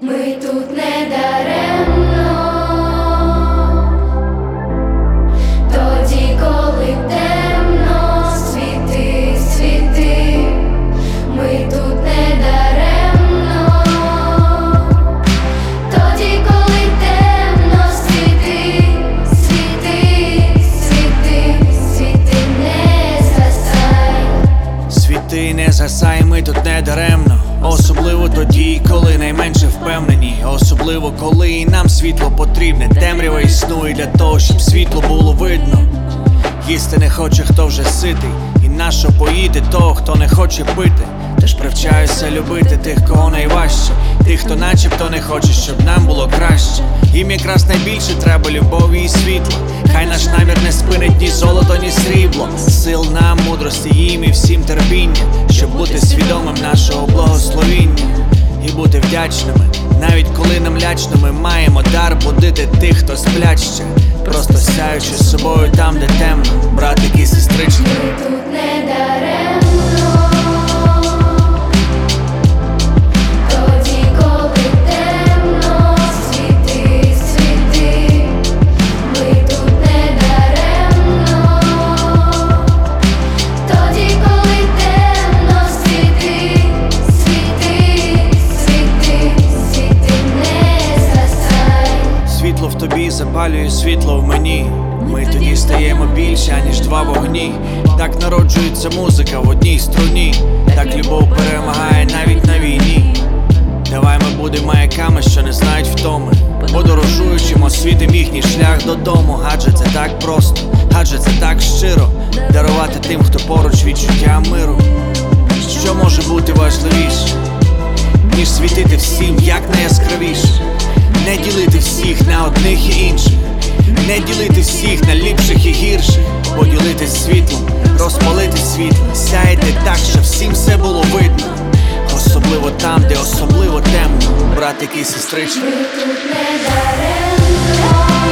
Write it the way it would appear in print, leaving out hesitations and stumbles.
Ми тут не даремно, тоді, коли темно, світи, світи. Ми тут не даремно, тоді, коли темно, світи, світи, світи, світи, не згасай. Світи, не згасай, ми тут не даремно. Особливо тоді, коли найменше впевнені. Особливо, коли і нам світло потрібне. Темрява існує для того, щоб світло було видно. Їсти не хоче, хто вже ситий, і нащо поїти того, хто не хоче пити. Теж привчаюся любити тих, кого найважче, тих, хто начебто не хоче, щоб нам було краще. Їм якраз найбільше треба любові і світла. Хай наш намір не спинить ні золото, ні срібло. Сил нам, мудрості їм і всім терпіння, щоб бути свідомим нашого благословіння і бути вдячними, навіть коли нам лячно. Ми маємо дар будити тих, хто сплять ще, просто сяючи з собою там, де темно. Братики і сестрички, Ми тут не даремно, тоді, коли темно, світи, світи. Ми тут не даремно, тоді, коли темно, світи, світи, світи, світи, не згасай. світло в тобі запалює світло в мені. Ми тоді стаємо більше, аніж два вогні. Так народжується музика в одній струні. Так любов перемагає навіть на війні. Давай ми будемо маяками, що не знають втоми. Подорожуючим освітим їхній шлях додому. Адже це так просто, адже це так щиро. Дарувати тим, хто поруч, відчуття миру. Що може бути важливіше, ніж світити всім як найяскравіше? Не ділити всіх на одних і інших, не ділити всіх на ліпших і гірших. Поділитись світлом, розпалити світло, сяяти так, щоб всім все було видно. Особливо там, де особливо темно. Братики і сестрички, Ми тут не даремно.